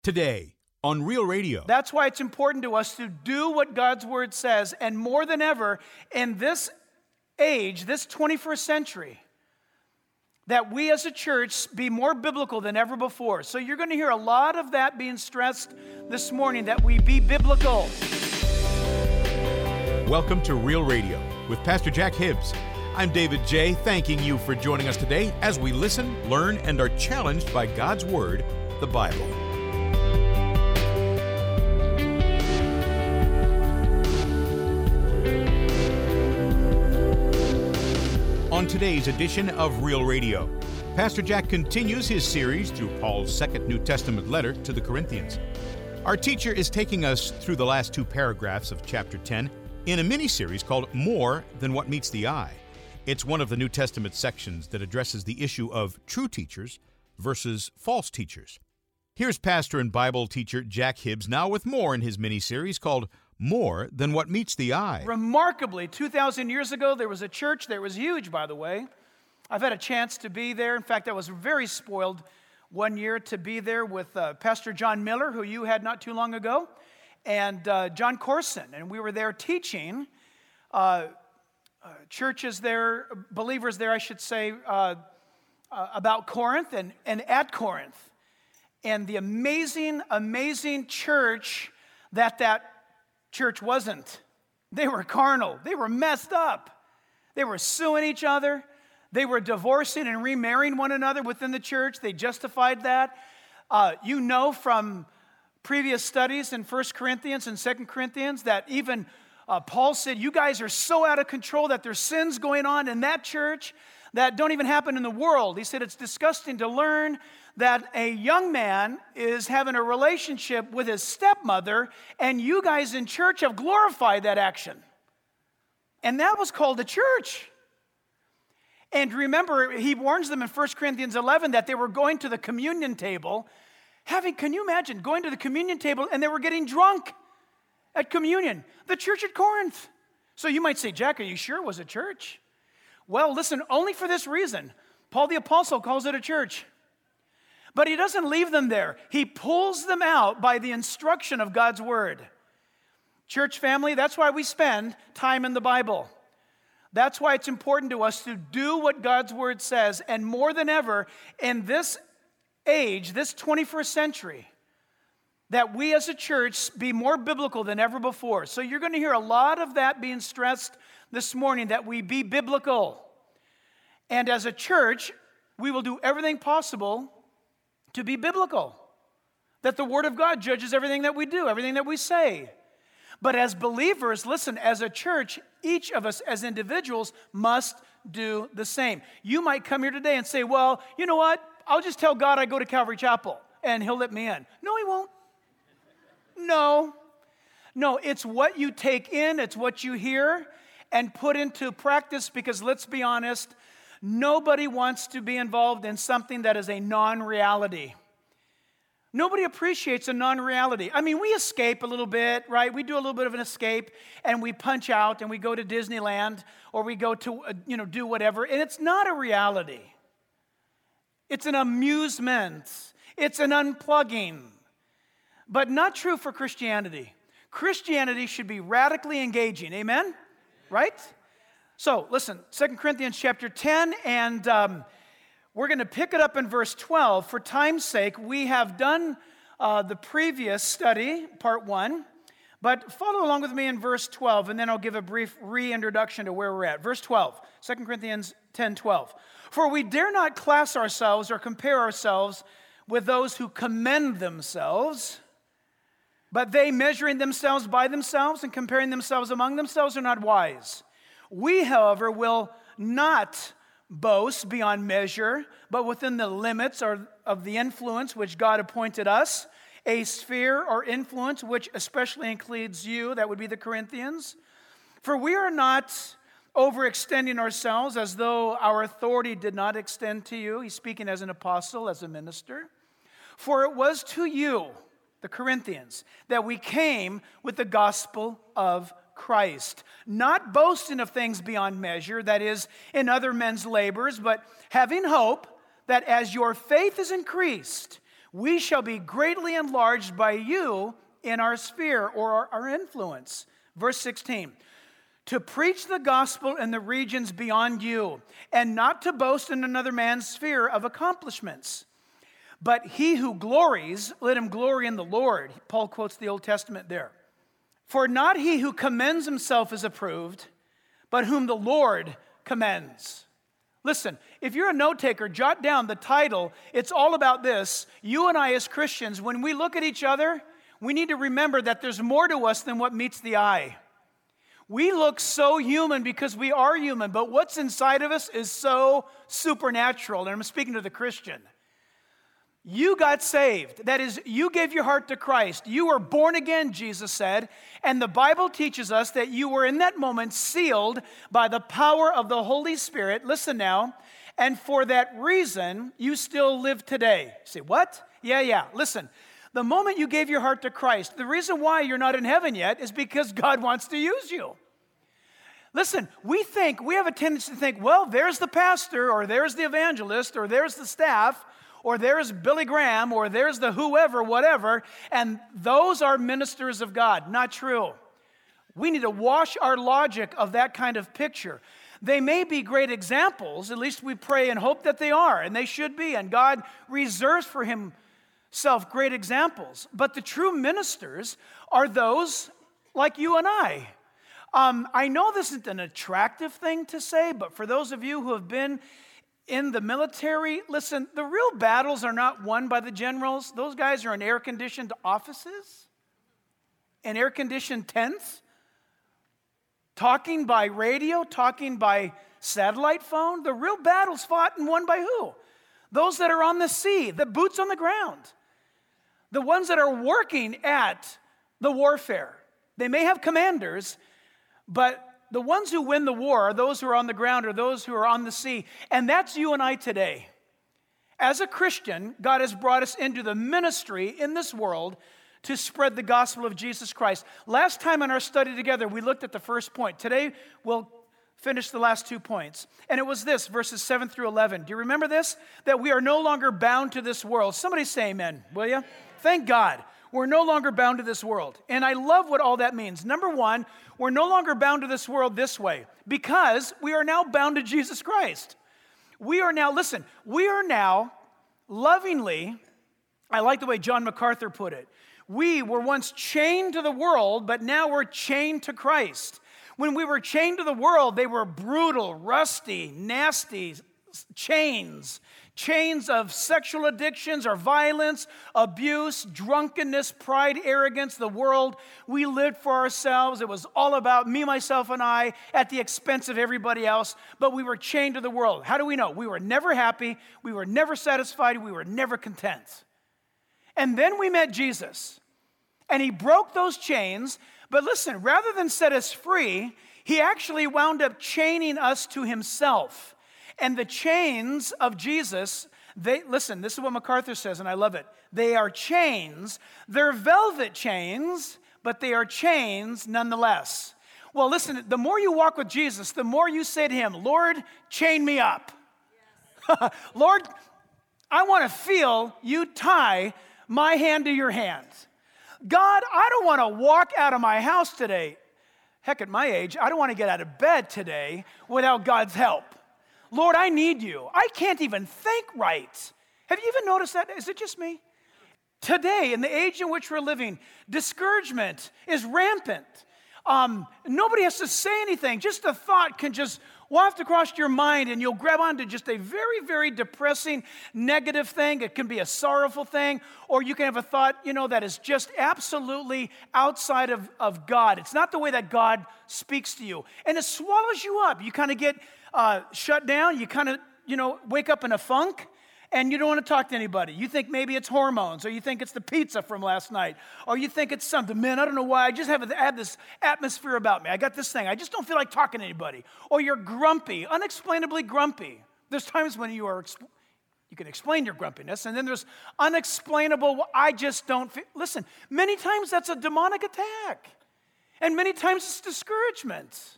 Today on Real Radio. That's why it's important to us to do what God's Word says, and more than ever in this age, this 21st century, that we as a church be more biblical than ever before. So you're going to hear a lot of that being stressed this morning, that we be biblical. Welcome to Real Radio with Pastor Jack Hibbs. I'm David J., thanking you for joining us today as we listen, learn, and are challenged by God's Word, the Bible. On today's edition of Real Radio, Pastor Jack continues his series through Paul's second New Testament letter to the Corinthians. Our teacher is taking us through the last two paragraphs of chapter 10 in a mini-series called More Than What Meets the Eye. It's one of the New Testament sections that addresses the issue of true teachers versus false teachers. Here's pastor and Bible teacher Jack Hibbs now with more in his mini-series called More Than What Meets the Eye. Remarkably, 2,000 years ago, there was a church that was huge, by the way. I've had a chance to be there. In fact, I was very spoiled one year to be there with Pastor John Miller, who you had not too long ago, and John Corson. And we were there teaching churches there, believers there, I should say, about Corinth and at Corinth. And the amazing, amazing church that church wasn't. They were carnal. They were messed up. They were suing each other. They were divorcing and remarrying one another within the church. They justified that. You know from previous studies in 1 Corinthians and 2 Corinthians that even Paul said, you guys are so out of control that there's sins going on in that church that don't even happen in the world. He said it's disgusting to learn that a young man is having a relationship with his stepmother, and you guys in church have glorified that action. And that was called a church. And remember, he warns them in 1 Corinthians 11 that they were going to the communion table. Can you imagine going to the communion table and they were getting drunk at communion? The church at Corinth. So you might say, Jack, are you sure it was a church? Well, listen, only for this reason. Paul the Apostle calls it a church. But he doesn't leave them there. He pulls them out by the instruction of God's Word. Church family, that's why we spend time in the Bible. That's why it's important to us to do what God's Word says. And more than ever, in this age, this 21st century, that we as a church be more biblical than ever before. So you're going to hear a lot of that being stressed this morning, that we be biblical. And as a church, we will do everything possible to be biblical. That the Word of God judges everything that we do, everything that we say. But as believers, listen, as a church, each of us as individuals must do the same. You might come here today and say, well, you know what? I'll just tell God I go to Calvary Chapel and He'll let me in. No, He won't. No, it's what you take in, it's what you hear and put into practice, because let's be honest, nobody wants to be involved in something that is a non-reality. Nobody appreciates a non-reality. I mean, we escape a little bit, right? We do a little bit of an escape, and we punch out, and we go to Disneyland, or we go to, do whatever, and it's not a reality. It's an amusement. It's an unplugging. But not true for Christianity. Christianity should be radically engaging. Amen? Right? So, listen, 2 Corinthians chapter 10, and we're going to pick it up in verse 12. For time's sake, we have done the previous study, part 1, but follow along with me in verse 12, and then I'll give a brief reintroduction to where we're at. Verse 12, 2 Corinthians 10:12. For we dare not class ourselves or compare ourselves with those who commend themselves, but they, measuring themselves by themselves and comparing themselves among themselves, are not wise. We, however, will not boast beyond measure, but within the limits of the influence which God appointed us, a sphere or influence which especially includes you, that would be the Corinthians. For we are not overextending ourselves as though our authority did not extend to you. He's speaking as an apostle, as a minister. For it was to you, the Corinthians, that we came with the gospel of Christ, not boasting of things beyond measure, that is, in other men's labors, but having hope that as your faith is increased, We shall be greatly enlarged by you in our sphere or our influence. Verse 16, to preach the gospel in the regions beyond you, and not to boast in another man's sphere of accomplishments. But he who glories, let him glory in the Lord. Paul quotes the Old Testament there. For not he who commends himself is approved, but whom the Lord commends. Listen, if you're a note taker, jot down the title. It's all about this. You and I as Christians, when we look at each other, we need to remember that there's more to us than what meets the eye. We look so human because we are human, but what's inside of us is so supernatural. And I'm speaking to the Christian. You got saved. That is, you gave your heart to Christ. You were born again, Jesus said. And the Bible teaches us that you were in that moment sealed by the power of the Holy Spirit. Listen now. And for that reason, you still live today. You say, what? Yeah. Listen, the moment you gave your heart to Christ, the reason why you're not in heaven yet is because God wants to use you. Listen, we have a tendency to think, well, there's the pastor, or there's the evangelist, or there's the staff, or there's Billy Graham, or there's the whoever, whatever, and those are ministers of God. Not true. We need to wash our logic of that kind of picture. They may be great examples, at least we pray and hope that they are, and they should be, and God reserves for himself great examples. But the true ministers are those like you and I. I know this isn't an attractive thing to say, but for those of you who have been in the military, listen, the real battles are not won by the generals. Those guys are in air-conditioned offices, in air-conditioned tents, talking by radio, talking by satellite phone. The real battle's fought and won by who? Those that are on the sea, the boots on the ground, the ones that are working at the warfare. They may have commanders, but the ones who win the war are those who are on the ground or those who are on the sea. And that's you and I today. As a Christian, God has brought us into the ministry in this world to spread the gospel of Jesus Christ. Last time in our study together, we looked at the first point. Today, we'll finish the last 2 points. And it was this, verses 7 through 11. Do you remember this? That we are no longer bound to this world. Somebody say amen, will you? Thank God. We're no longer bound to this world. And I love what all that means. Number one, we're no longer bound to this world this way because we are now bound to Jesus Christ. We are now lovingly, I like the way John MacArthur put it, we were once chained to the world, but now we're chained to Christ. When we were chained to the world, they were brutal, rusty, nasty chains of sexual addictions or violence, abuse, drunkenness, pride, arrogance, the world. We lived for ourselves. It was all about me, myself, and I at the expense of everybody else, but we were chained to the world. How do we know? We were never happy. We were never satisfied. We were never content. And then we met Jesus, and he broke those chains, but listen, rather than set us free, he actually wound up chaining us to himself. And the chains of Jesus, listen, this is what MacArthur says, and I love it. They are chains. They're velvet chains, but they are chains nonetheless. Well, listen, the more you walk with Jesus, the more you say to him, Lord, chain me up. Yes. Lord, I want to feel you tie my hand to your hand. God, I don't want to walk out of my house today. Heck, at my age, I don't want to get out of bed today without God's help. Lord, I need you. I can't even think right. Have you even noticed that? Is it just me? Today, in the age in which we're living, discouragement is rampant. Nobody has to say anything. Just a thought can just waft across your mind and you'll grab onto just a very, very depressing, negative thing. It can be a sorrowful thing, or you can have a thought, that is just absolutely outside of God. It's not the way that God speaks to you. And it swallows you up. You kind of get shut down. You kind of, wake up in a funk. And you don't want to talk to anybody. You think maybe it's hormones, or you think it's the pizza from last night, or you think it's something. Man, I don't know why. I just have this atmosphere about me. I got this thing. I just don't feel like talking to anybody. Or you're grumpy, unexplainably grumpy. There's times when you can explain your grumpiness, and then there's unexplainable, I just don't feel. Listen, many times that's a demonic attack. And many times it's discouragement.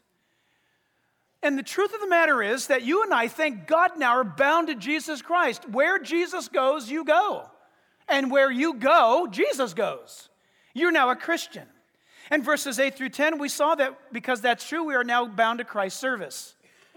And the truth of the matter is that you and I, thank God now, are bound to Jesus Christ. Where Jesus goes, you go. And where you go, Jesus goes. You're now a Christian. And verses 8 through 10, we saw that because that's true, we are now bound to Christ's service.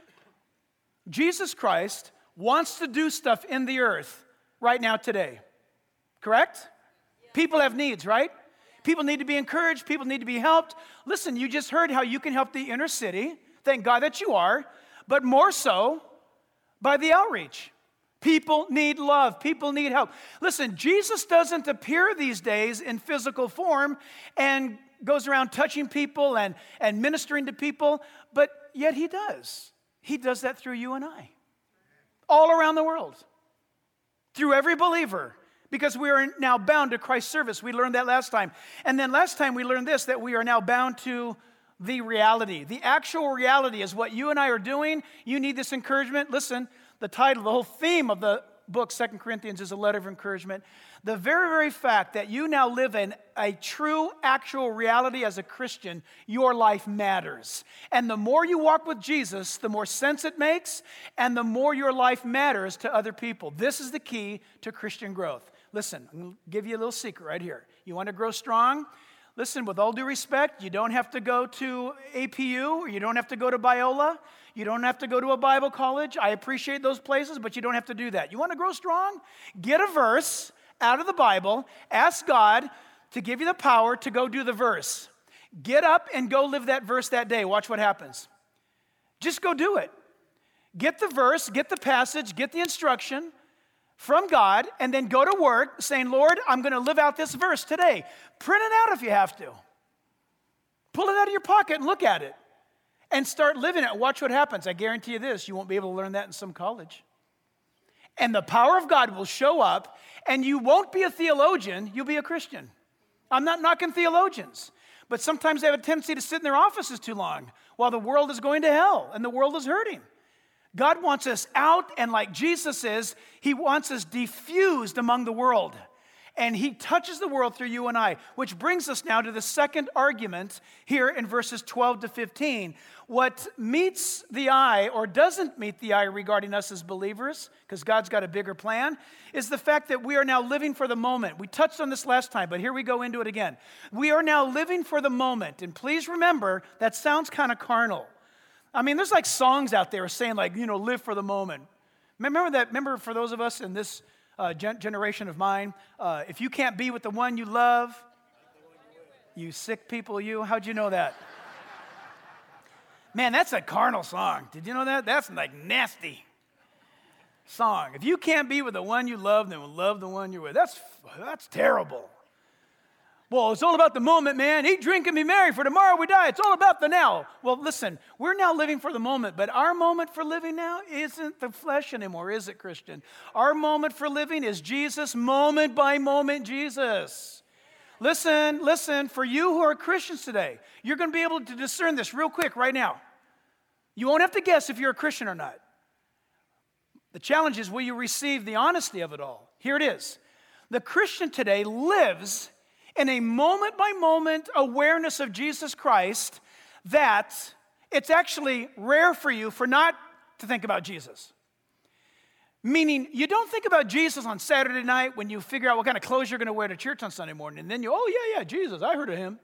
Jesus Christ wants to do stuff in the earth right now today. Correct? Yeah. People have needs, right? People need to be encouraged. People need to be helped. Listen, you just heard how you can help the inner city. Thank God that you are. But more so by the outreach. People need love. People need help. Listen, Jesus doesn't appear these days in physical form and goes around touching people and ministering to people, but yet he does. He does that through you and I. All around the world. Through every believer. Because we are now bound to Christ's service. We learned that last time. And then last time we learned this, that we are now bound to the reality. The actual reality is what you and I are doing. You need this encouragement. Listen, the title, the whole theme of the book, 2 Corinthians, is a letter of encouragement. The very, very fact that you now live in a true, actual reality as a Christian, your life matters. And the more you walk with Jesus, the more sense it makes, and the more your life matters to other people. This is the key to Christian growth. Listen, I'm going to give you a little secret right here. You want to grow strong? Listen, with all due respect, you don't have to go to APU, or you don't have to go to Biola, you don't have to go to a Bible college. I appreciate those places, but you don't have to do that. You want to grow strong? Get a verse out of the Bible, ask God to give you the power to go do the verse. Get up and go live that verse that day. Watch what happens. Just go do it. Get the verse, get the passage, get the instruction from God, and then go to work saying, Lord, I'm going to live out this verse today. Print it out if you have to. Pull it out of your pocket and look at it. And start living it. Watch what happens. I guarantee you this, you won't be able to learn that in some college. And the power of God will show up, and you won't be a theologian, you'll be a Christian. I'm not knocking theologians, but sometimes they have a tendency to sit in their offices too long while the world is going to hell and the world is hurting. God wants us out, and like Jesus is, he wants us diffused among the world. And he touches the world through you and I, which brings us now to the second argument here in verses 12 to 15. What meets the eye or doesn't meet the eye regarding us as believers, because God's got a bigger plan, is the fact that we are now living for the moment. We touched on this last time, but here we go into it again. We are now living for the moment. And please remember, that sounds kind of carnal. I mean, there's like songs out there saying like, live for the moment. Remember that? Remember for those of us in this generation of mine, if you can't be with the one you love, you sick people, you. How'd you know that? Man, that's a carnal song. Did you know that? That's like nasty song. If you can't be with the one you love, then love the one you're with. That's terrible. Well, it's all about the moment, man. Eat, drink, and be merry, for tomorrow we die. It's all about the now. Well, listen, we're now living for the moment, but our moment for living now isn't the flesh anymore, is it, Christian? Our moment for living is Jesus, moment by moment, Jesus. Listen, for you who are Christians today, you're going to be able to discern this real quick right now. You won't have to guess if you're a Christian or not. The challenge is, will you receive the honesty of it all? Here it is. The Christian today lives in a moment-by-moment awareness of Jesus Christ that it's actually rare for you for not to think about Jesus. Meaning, you don't think about Jesus on Saturday night when you figure out what kind of clothes you're going to wear to church on Sunday morning, and then yeah, Jesus, I heard of him.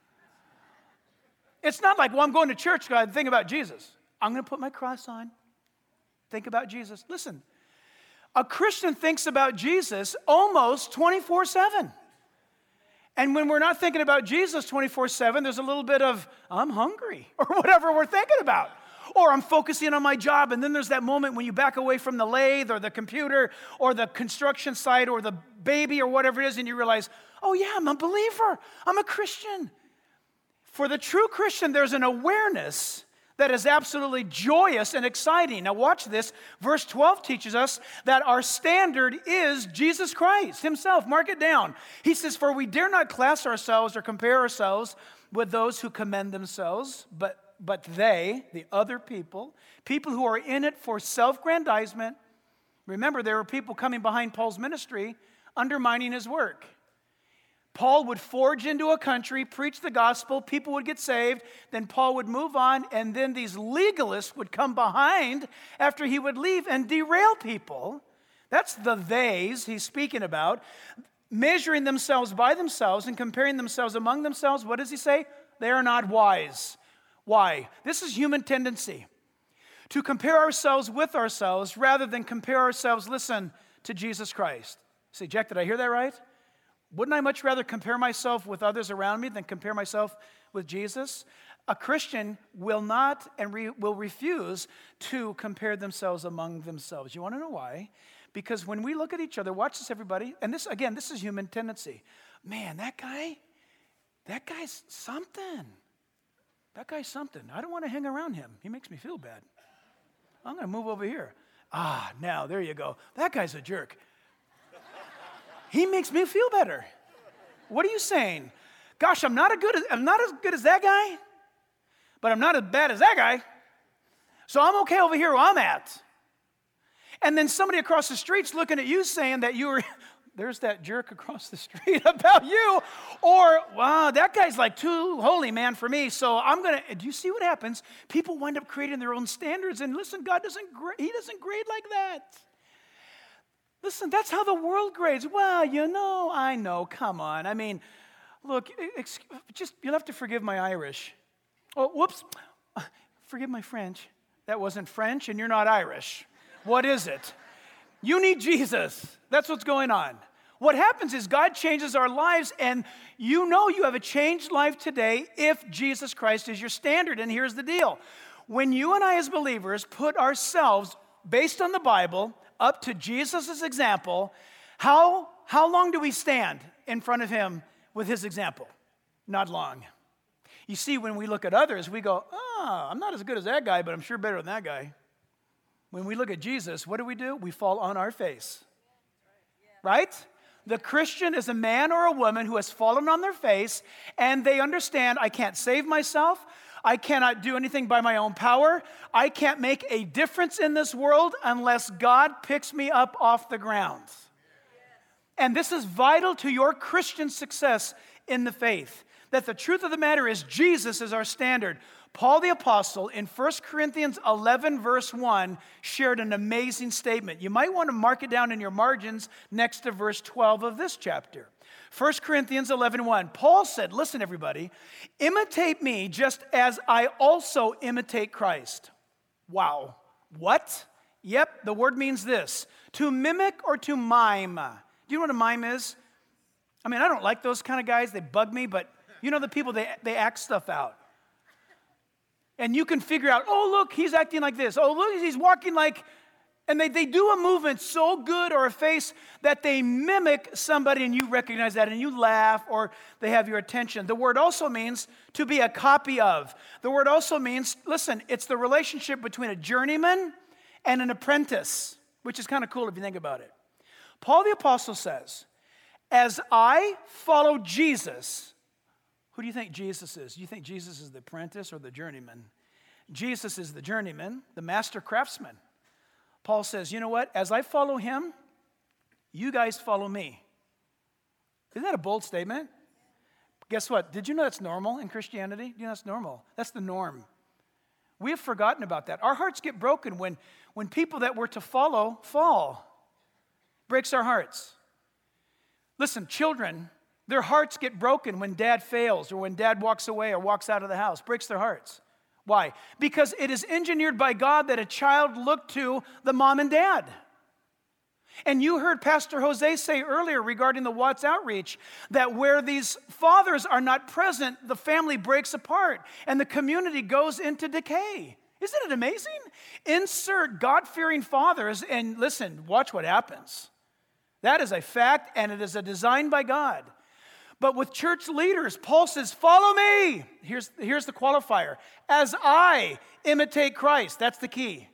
It's not like, I'm going to church, God, think about Jesus. I'm going to put my cross on, think about Jesus. Listen, a Christian thinks about Jesus almost 24/7. And when we're not thinking about Jesus 24/7, there's a little bit of, I'm hungry, or whatever we're thinking about. Or I'm focusing on my job, and then there's that moment when you back away from the lathe or the computer or the construction site or the baby or whatever it is, and you realize, oh yeah, I'm a believer. I'm a Christian. For the true Christian, there's an awareness that is absolutely joyous and exciting. Now watch this. Verse 12 teaches us that our standard is Jesus Christ himself. Mark it down. He says, for we dare not class ourselves or compare ourselves with those who commend themselves, but they, the other people who are in it for self-grandizement. Remember, there were people coming behind Paul's ministry, undermining his work. Paul would forge into a country, preach the gospel, people would get saved, then Paul would move on, and then these legalists would come behind after he would leave and derail people. That's the theys he's speaking about. measuring themselves by themselves and comparing themselves among themselves, what does he say? They are not wise. Why? This is human tendency. To compare ourselves with ourselves rather than compare ourselves, listen, to Jesus Christ. Say, Jack, did I hear that right? Wouldn't I much rather compare myself with others around me than compare myself with Jesus? A Christian will not and will refuse to compare themselves among themselves. You want to know why? Because when we look at each other, watch this, everybody, and this, again, this is human tendency. Man, that guy's something. That guy's something. I don't want to hang around him. He makes me feel bad. I'm going to move over here. Now, there you go. That guy's a jerk. He makes me feel better. What are you saying? Gosh, I'm not as good as that guy, but I'm not as bad as that guy. So I'm okay over here where I'm at. And then somebody across the street's looking at you saying that there's that jerk across the street about you. Or, wow, that guy's like too holy, man, for me. So do you see what happens? People wind up creating their own standards. And listen, God doesn't grade like that. Listen, that's how the world grades. Well, I know, come on. I mean, look, you'll have to forgive my Irish. Oh, whoops, forgive my French. That wasn't French, and you're not Irish. What is it? You need Jesus. That's what's going on. What happens is God changes our lives, and you have a changed life today if Jesus Christ is your standard. And here's the deal. When you and I as believers put ourselves, based on the Bible, up to Jesus' example, how long do we stand in front of him with his example? Not long. You see, when we look at others, we go, I'm not as good as that guy, but I'm sure better than that guy. When we look at Jesus, what do? We fall on our face. Right? The Christian is a man or a woman who has fallen on their face, and they understand, I can't save myself. I cannot do anything by my own power. I can't make a difference in this world unless God picks me up off the ground. And this is vital to your Christian success in the faith, that the truth of the matter is Jesus is our standard. Paul the Apostle in 1 Corinthians 11 verse 1 shared an amazing statement. You might want to mark it down in your margins next to verse 12 of this chapter. 1 Corinthians 11:1. Paul said, listen everybody, imitate me just as I also imitate Christ. Wow. What? Yep, the word means this. To mimic or to mime. Do you know what a mime is? I mean, I don't like those kind of guys. They bug me, but you know the people, they act stuff out. And you can figure out, oh, look, he's acting like this. Oh, look, he's walking like... And they do a movement so good or a face that they mimic somebody and you recognize that and you laugh or they have your attention. The word also means to be a copy of. The word also means, listen, it's the relationship between a journeyman and an apprentice, which is kind of cool if you think about it. Paul the Apostle says, as I follow Jesus, who do you think Jesus is? Do you think Jesus is the apprentice or the journeyman? Jesus is the journeyman, the master craftsman. Paul says, you know what? As I follow him, you guys follow me. Isn't that a bold statement? Guess what? Did you know that's normal in Christianity? You know that's normal. That's the norm. We have forgotten about that. Our hearts get broken when people that we're to follow fall. Breaks our hearts. Listen, children, their hearts get broken when dad fails or when dad walks away or walks out of the house. Breaks their hearts. Why? Because it is engineered by God that a child look to the mom and dad. And you heard Pastor Jose say earlier regarding the Watts Outreach that where these fathers are not present, the family breaks apart and the community goes into decay. Isn't it amazing? Insert God-fearing fathers and listen, watch what happens. That is a fact and it is a design by God. But with church leaders, Paul says, follow me. Here's the qualifier. As I imitate Christ. That's the key.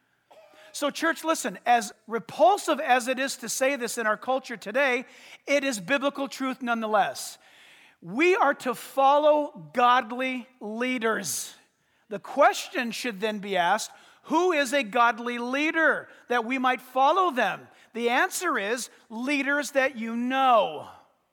So church, listen, as repulsive as it is to say this in our culture today, it is biblical truth nonetheless. We are to follow godly leaders. The question should then be asked, who is a godly leader that we might follow them? The answer is leaders that you know.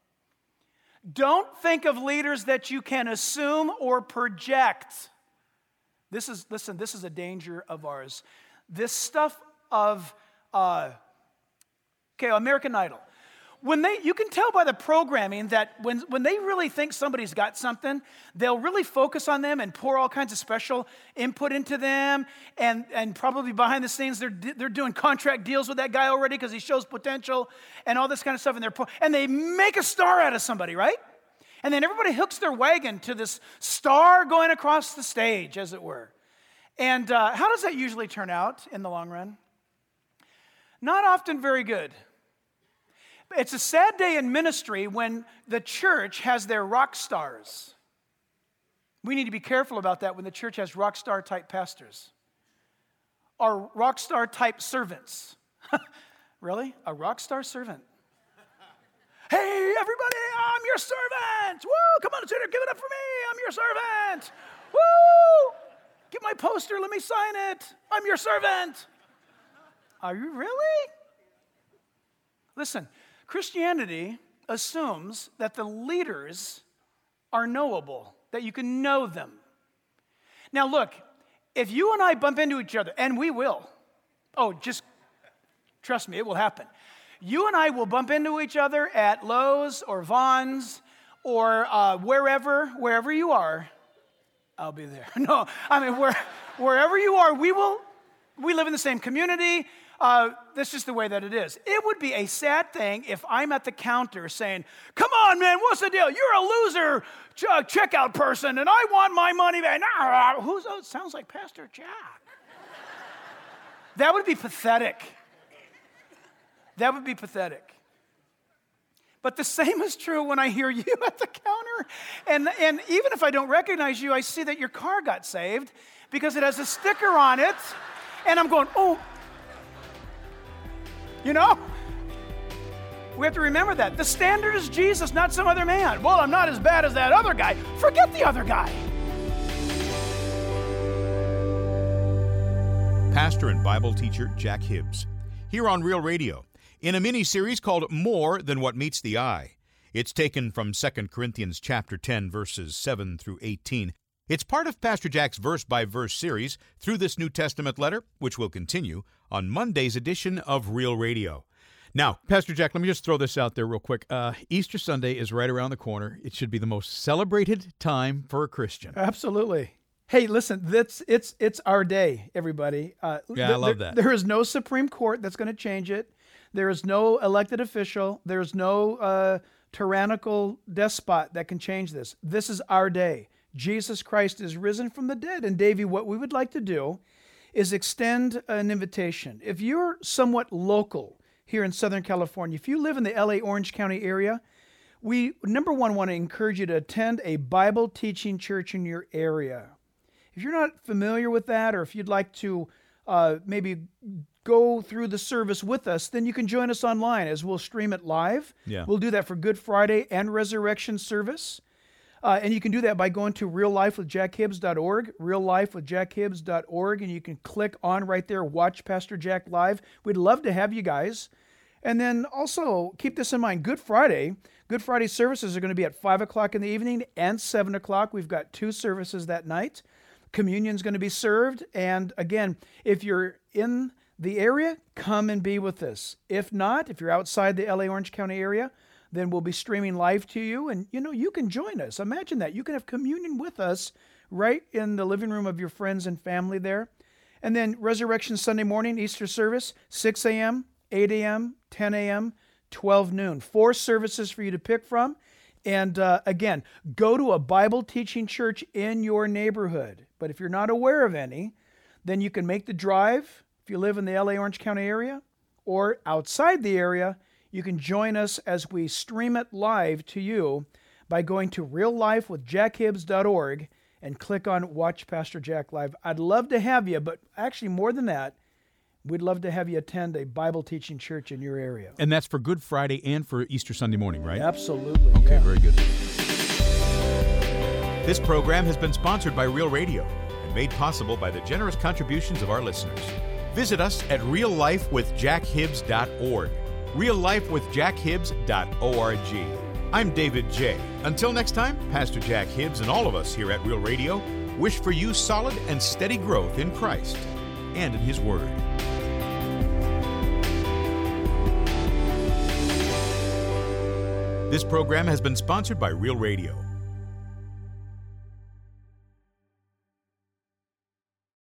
Don't think of leaders that you can assume or project. This is a danger of ours. This stuff of, American Idol. You can tell by the programming that when they really think somebody's got something, they'll really focus on them and pour all kinds of special input into them, and probably behind the scenes they're doing contract deals with that guy already because he shows potential and all this kind of stuff, and they make a star out of somebody, right? And then everybody hooks their wagon to this star going across the stage, as it were. And how does that usually turn out in the long run? Not often very good. It's a sad day in ministry when the church has their rock stars. We need to be careful about that when the church has rock star type pastors or rock star type servants. Really? A rock star servant? Hey, everybody, I'm your servant. Woo, come on, Senator, give it up for me. I'm your servant. Woo, get my poster, let me sign it. I'm your servant. Are you really? Listen, Christianity assumes that the leaders are knowable, that you can know them. Now look, if you and I bump into each other, and we will, just trust me, it will happen. You and I will bump into each other at Lowe's or Vons or wherever you are. I'll be there. No, I mean, wherever you are, we live in the same community. That's just the way that it is. It would be a sad thing if I'm at the counter saying, come on, man, what's the deal? You're a loser checkout person, and I want my money back. It sounds like Pastor Jack. That would be pathetic. That would be pathetic. But the same is true when I hear you at the counter. And even if I don't recognize you, I see that your car got saved because it has a sticker on it. And I'm going, oh. You know? We have to remember that. The standard is Jesus, not some other man. Well, I'm not as bad as that other guy. Forget the other guy. Pastor and Bible teacher Jack Hibbs, here on Real Radio, in a mini-series called More Than What Meets the Eye. It's taken from 2 Corinthians chapter 10, verses 7 through 18. It's part of Pastor Jack's verse-by-verse series through this New Testament letter, which will continue on Monday's edition of Real Radio. Now, Pastor Jack, let me just throw this out there real quick. Easter Sunday is right around the corner. It should be the most celebrated time for a Christian. Absolutely. Hey, listen, it's our day, everybody. I love that. There is no Supreme Court that's going to change it. There is no elected official. There's no tyrannical despot that can change this. This is our day. Jesus Christ is risen from the dead. And Davey, what we would like to do is extend an invitation. If you're somewhat local here in Southern California, if you live in the LA Orange County area, we, number one, want to encourage you to attend a Bible teaching church in your area. If you're not familiar with that, or if you'd like to maybe go through the service with us, then you can join us online as we'll stream it live. Yeah. We'll do that for Good Friday and Resurrection service. And you can do that by going to reallifewithjackhibbs.org, reallifewithjackhibbs.org, and you can click on right there, Watch Pastor Jack Live. We'd love to have you guys. And then also, keep this in mind, Good Friday services are going to be at 5 o'clock in the evening and 7 o'clock. We've got 2 services that night. Communion's going to be served. And again, if you're in the area, come and be with us. If not, if you're outside the LA Orange County area, then we'll be streaming live to you, and you can join us. Imagine that. You can have communion with us right in the living room of your friends and family there. And then Resurrection Sunday morning, Easter service, 6 a.m., 8 a.m., 10 a.m., 12 noon. 4 services for you to pick from. And again, go to a Bible teaching church in your neighborhood. But if you're not aware of any, then you can make the drive if you live in the LA Orange County area, or outside the area, you can join us as we stream it live to you by going to reallifewithjackhibbs.org and click on Watch Pastor Jack Live. I'd love to have you, but actually more than that, we'd love to have you attend a Bible teaching church in your area. And that's for Good Friday and for Easter Sunday morning, right? Absolutely. Okay, yeah. Very good. This program has been sponsored by Real Radio and made possible by the generous contributions of our listeners. Visit us at reallifewithjackhibbs.org. reallifewithjackhibbs.org. I'm David J. Until next time, Pastor Jack Hibbs and all of us here at Real Radio wish for you solid and steady growth in Christ and in His Word. This program has been sponsored by Real Radio.